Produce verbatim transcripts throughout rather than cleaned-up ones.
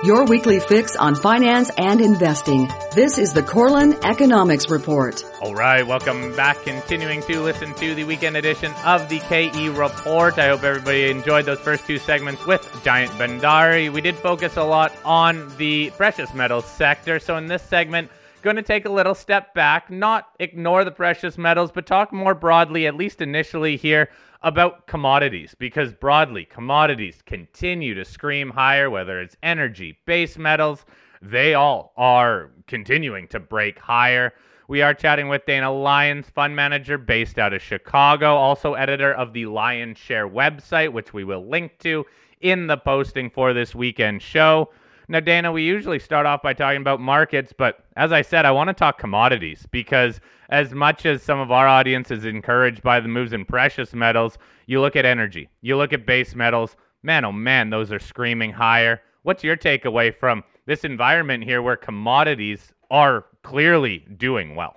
your weekly fix on finance and investing. This is the Corlin Economics Report. All right, welcome back. Continuing to listen to the weekend edition of the K E Report. I hope everybody enjoyed those first two segments with Jayant Bhandari. We did focus a lot on the precious metals sector. So in this segment, going to take a little step back, not ignore the precious metals, but talk more broadly, at least initially here, about commodities, because broadly, commodities continue to scream higher, whether it's energy, base metals, they all are continuing to break higher. We are chatting with Dana Lyons, fund manager based out of Chicago, also editor of the Lions Share website, which we will link to in the posting for this weekend show. Now, Dana, we usually start off by talking about markets, but as I said, I want to talk commodities because as much as some of our audience is encouraged by the moves in precious metals, you look at energy, you look at base metals, man, oh man, those are screaming higher. What's your takeaway from this environment here where commodities are clearly doing well?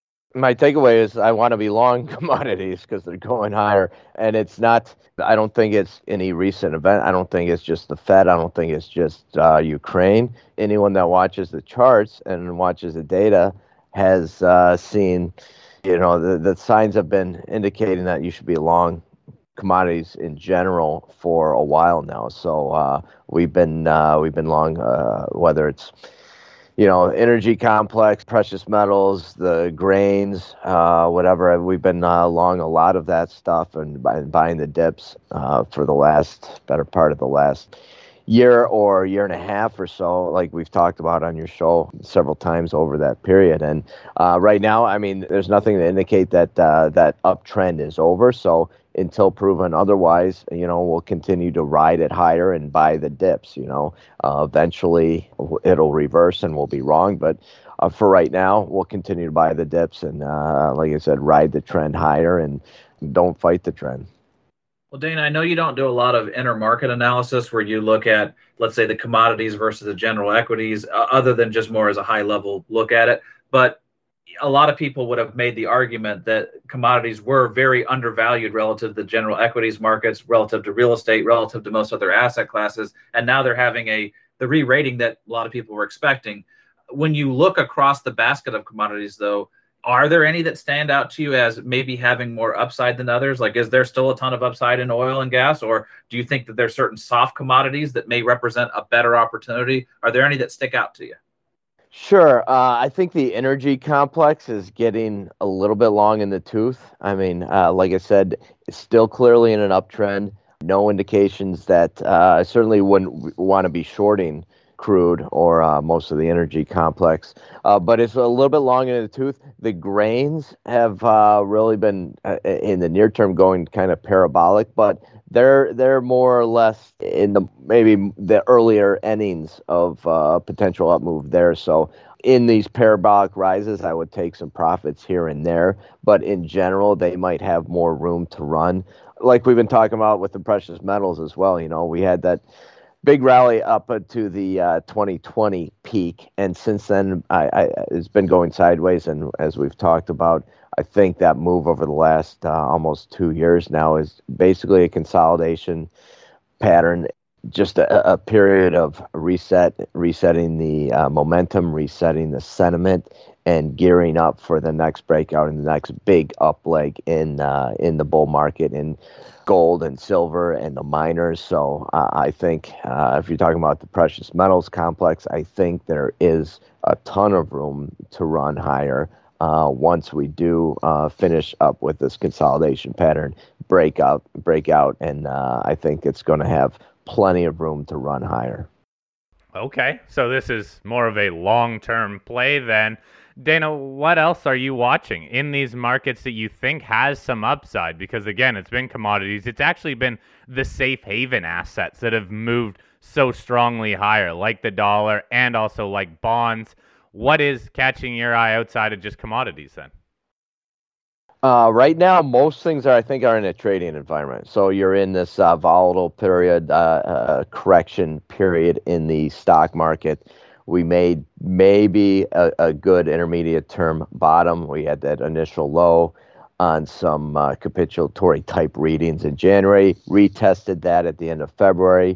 My takeaway is I want to be long commodities because they're going higher. And it's not, I don't think it's any recent event. I don't think it's just the Fed. I don't think it's just uh, Ukraine. Anyone that watches the charts and watches the data has uh, seen, you know, the, the signs have been indicating that you should be long commodities in general for a while now. So uh, we've been uh, we've been long, uh, whether it's you know, energy complex, precious metals, the grains, uh, whatever. We've been uh, long a lot of that stuff and buy, buying the dips uh, for the last, better part of the last year or year and a half or so, like we've talked about on your show several times over that period. And uh, right now, I mean, there's nothing to indicate that uh, that uptrend is over. So until proven otherwise, you know, we'll continue to ride it higher and buy the dips, you know. Uh, eventually it'll reverse and we'll be wrong. But uh, for right now, we'll continue to buy the dips and, uh, like I said, ride the trend higher and don't fight the trend. Well, Dana, I know you don't do a lot of intermarket analysis where you look at, let's say, the commodities versus the general equities, uh, other than just more as a high-level look at it. But a lot of people would have made the argument that commodities were very undervalued relative to the general equities markets, relative to real estate, relative to most other asset classes. And now they're having a the re-rating that a lot of people were expecting. When you look across the basket of commodities, though, are there any that stand out to you as maybe having more upside than others? Like, is there still a ton of upside in oil and gas? Or do you think that there's certain soft commodities that may represent a better opportunity? Are there any that stick out to you? Sure. Uh, I think the energy complex is getting a little bit long in the tooth. I mean, uh, like I said, it's still clearly in an uptrend. No indications that uh, I certainly wouldn't want to be shorting crude or uh, most of the energy complex, uh, but it's a little bit long in the tooth. The grains have uh, really been uh, in the near term going kind of parabolic, but they're they're more or less in the maybe the earlier innings of uh, potential up move there. So in these parabolic rises, I would take some profits here and there, but in general, they might have more room to run. Like we've been talking about with the precious metals as well. You know, we had that big rally up to the uh, twenty twenty peak, and since then I, I, it's been going sideways. And as we've talked about, I think that move over the last uh, almost two years now is basically a consolidation pattern, just a, a period of reset, resetting the uh, momentum, resetting the sentiment, and gearing up for the next breakout and the next big up leg in uh, in the bull market in gold and silver and the miners. So uh, I think uh, if you're talking about the precious metals complex, I think there is a ton of room to run higher uh, once we do uh, finish up with this consolidation pattern, break out, break out, and uh, I think it's going to have plenty of room to run higher. Okay, so this is more of a long-term play then. Dana, what else are you watching in these markets that you think has some upside? Because again, it's been commodities. It's actually been the safe haven assets that have moved so strongly higher, like the dollar and also like bonds. What is catching your eye outside of just commodities then? Uh, right now, most things are, I think, are in a trading environment. So you're in this uh, volatile period, uh, uh, correction period in the stock market. We made maybe a, a good intermediate term bottom. We had that initial low on some uh, capitulatory type readings in January, retested that at the end of February,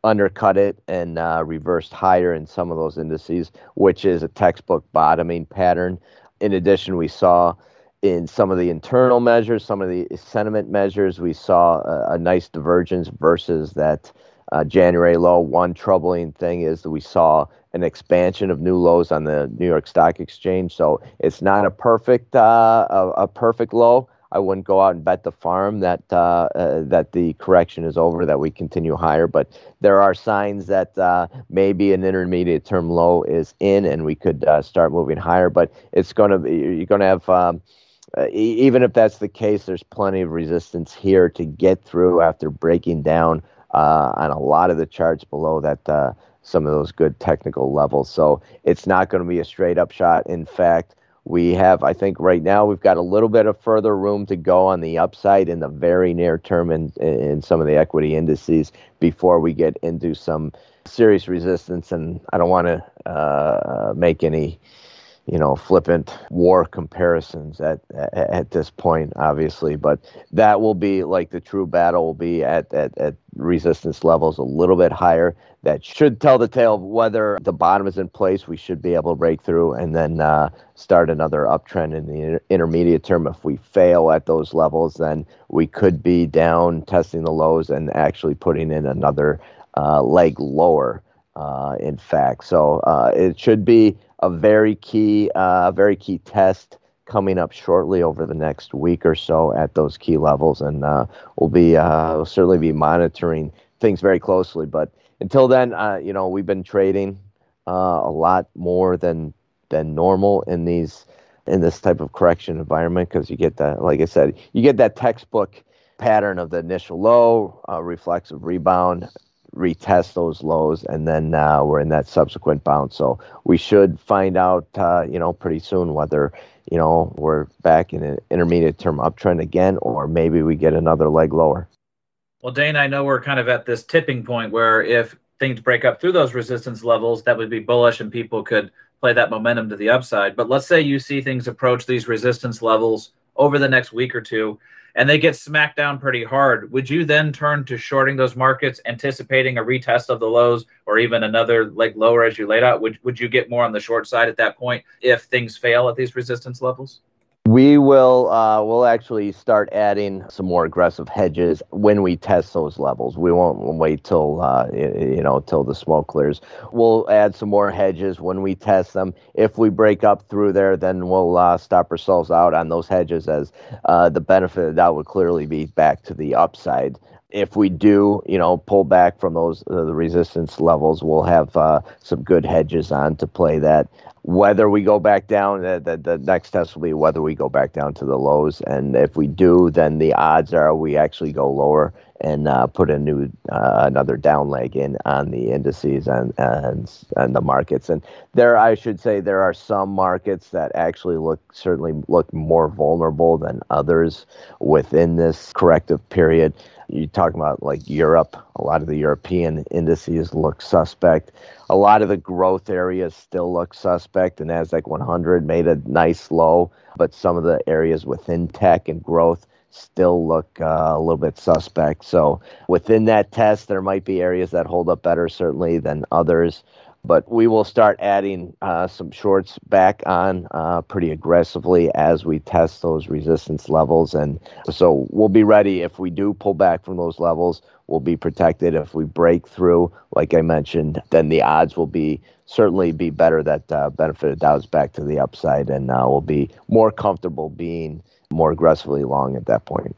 undercut it and uh, reversed higher in some of those indices, which is a textbook bottoming pattern. In addition, we saw in some of the internal measures, some of the sentiment measures, we saw a, a nice divergence versus that uh, January low. One troubling thing is that we saw an expansion of new lows on the New York Stock Exchange. So it's not a perfect uh, a, a perfect low. I wouldn't go out and bet the farm that uh, uh, that the correction is over, that we continue higher. But there are signs that uh, maybe an intermediate term low is in, and we could uh, start moving higher. But it's going to be, you're going to have, um, uh, e- even if that's the case, there's plenty of resistance here to get through after breaking down uh, on a lot of the charts below that. Uh, some of those good technical levels. So it's not going to be a straight up shot. In fact, we have, I think right now, we've got a little bit of further room to go on the upside in the very near term in, in some of the equity indices before we get into some serious resistance. And I don't want to uh, make any, you know, flippant war comparisons at, at at this point, obviously, but that will be like the true battle will be at, at, at resistance levels a little bit higher. That should tell the tale of whether the bottom is in place. We should be able to break through and then uh, start another uptrend in the inter- intermediate term. If we fail at those levels, then we could be down testing the lows and actually putting in another uh, leg lower, uh, in fact. So uh, it should be a very key, uh, very key test coming up shortly over the next week or so at those key levels, and uh, we'll be uh, we'll certainly be monitoring things very closely. But until then, uh, you know, we've been trading uh, a lot more than than normal in these in this type of correction environment, because you get that, like I said, you get that textbook pattern of the initial low, uh, reflexive rebound, retest those lows, and then uh, we're in that subsequent bounce. So we should find out, uh, you know, pretty soon whether, you know, we're back in an intermediate term uptrend again, or maybe we get another leg lower. Well, Dane, I know we're kind of at this tipping point where if things break up through those resistance levels, that would be bullish and people could play that momentum to the upside. But let's say you see things approach these resistance levels over the next week or two, and they get smacked down pretty hard. Would you then turn to shorting those markets, anticipating a retest of the lows or even another leg lower as you laid out? Would, would you get more on the short side at that point if things fail at these resistance levels? We will uh, we'll actually start adding some more aggressive hedges when we test those levels. We won't wait till uh, you know till the smoke clears. We'll add some more hedges when we test them. If we break up through there, then we'll uh, stop ourselves out on those hedges, as uh, the benefit of that would clearly be back to the upside. If we do, you know, pull back from those uh, the resistance levels, we'll have uh, some good hedges on to play that. Whether we go back down, the, the, the next test will be whether we go back down to the lows. And if we do, then the odds are we actually go lower and uh, put a new uh, another down leg in on the indices and, and and the markets. And there, I should say, there are some markets that actually look certainly look more vulnerable than others within this corrective period. You talk about like Europe, a lot of the European indices look suspect. A lot of the growth areas still look suspect. The NASDAQ one hundred made a nice low, but some of the areas within tech and growth still look uh, a little bit suspect. So within that test, there might be areas that hold up better, certainly, than others. But we will start adding uh, some shorts back on uh, pretty aggressively as we test those resistance levels. And so we'll be ready if we do pull back from those levels. We'll be protected. If we break through, like I mentioned, then the odds will be certainly be better that uh, benefit of Dow's back to the upside, and uh, we'll be more comfortable being more aggressively long at that point.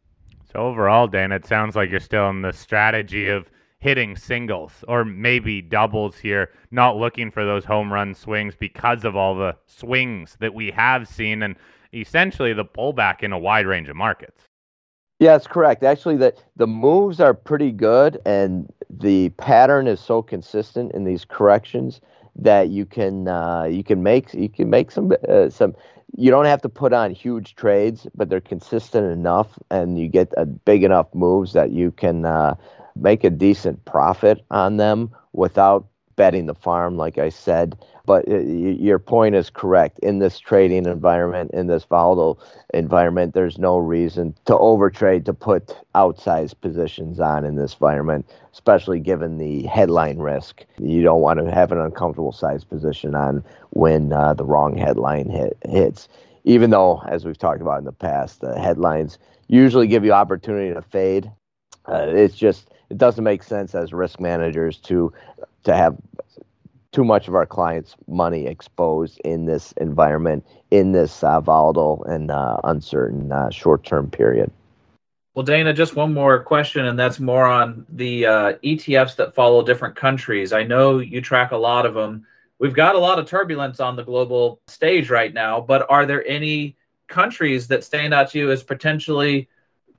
So overall, Dan, it sounds like you're still in the strategy of hitting singles or maybe doubles here, not looking for those home run swings because of all the swings that we have seen and essentially the pullback in a wide range of markets. Yeah, that's correct. Actually, the, the moves are pretty good, and the pattern is so consistent in these corrections that you can uh, you can make you can make some uh, some. You don't have to put on huge trades, but they're consistent enough, and you get a big enough moves that you can uh, make a decent profit on them without betting the farm, like I said. But uh, your point is correct. In this trading environment, in this volatile environment, there's no reason to overtrade, to put outsized positions on in this environment, especially given the headline risk. You don't want to have an uncomfortable size position on when uh, the wrong headline hit, hits. Even though, as we've talked about in the past, the headlines usually give you opportunity to fade. Uh, it's just, it doesn't make sense as risk managers to to have too much of our clients' money exposed in this environment, in this uh, volatile and uh, uncertain uh, short-term period. Well, Dana, just one more question, and that's more on the uh, E T Fs that follow different countries. I know you track a lot of them. We've got a lot of turbulence on the global stage right now, but are there any countries that stand out to you as potentially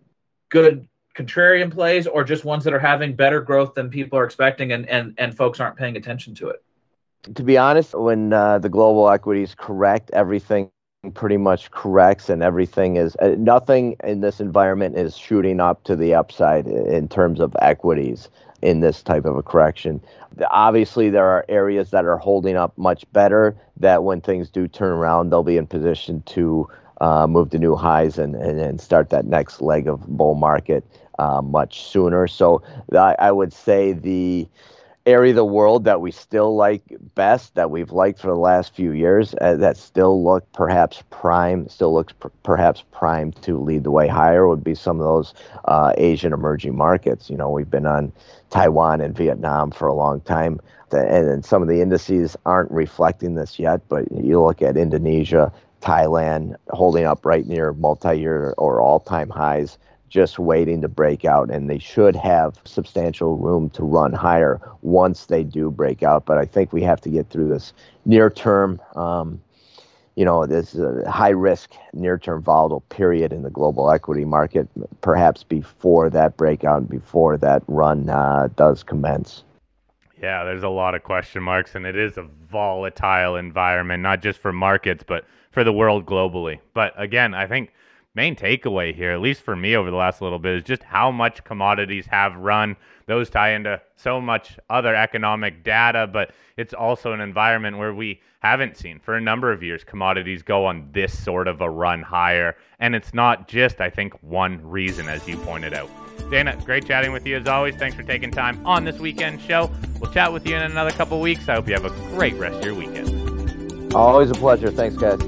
good contrarian plays, or just ones that are having better growth than people are expecting and, and, and folks aren't paying attention to it? To be honest, when uh, the global equities correct, everything pretty much corrects, and everything is uh, nothing in this environment is shooting up to the upside in terms of equities in this type of a correction. Obviously, there are areas that are holding up much better, that when things do turn around, they'll be in position to uh, move to new highs and, and, and start that next leg of bull market uh, much sooner. So I, I would say the area of the world that we still like best, that we've liked for the last few years, uh, that still look perhaps prime, still looks pr- perhaps prime to lead the way higher, would be some of those uh, Asian emerging markets. You know, we've been on Taiwan and Vietnam for a long time, and, and some of the indices aren't reflecting this yet, but you look at Indonesia, Thailand, holding up right near multi-year or all-time highs, just waiting to break out, and they should have substantial room to run higher once they do break out. But I think we have to get through this near-term, um, you know, this uh, high-risk, near-term volatile period in the global equity market, perhaps before that breakout, before that run uh, does commence. Yeah, there's a lot of question marks, and it is a volatile environment, not just for markets, but for the world globally. But again, I think main takeaway here, at least for me over the last little bit, is just how much commodities have run. Those tie into so much other economic data, but it's also an environment where we haven't seen for a number of years commodities go on this sort of a run higher. And it's not just, I think, one reason, as you pointed out. Dana, great chatting with you as always. Thanks for taking time on this weekend show. We'll chat with you in another couple weeks. I hope you have a great rest of your weekend. Always a pleasure. Thanks, guys.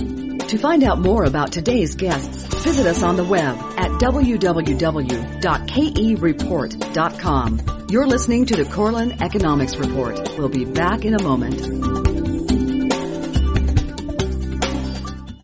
To find out more about today's guests, visit us on the web at w w w dot k e report dot com. You're listening to the Korelin Economics Report. We'll be back in a moment.